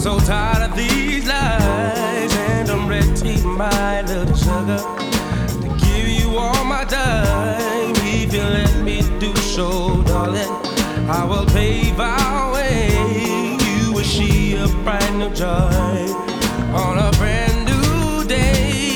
so tired of these lies, and I'm ready, my little sugar, to give you all my time. If you let me do so, darling, I will pave our way. You will see a brand new joy on a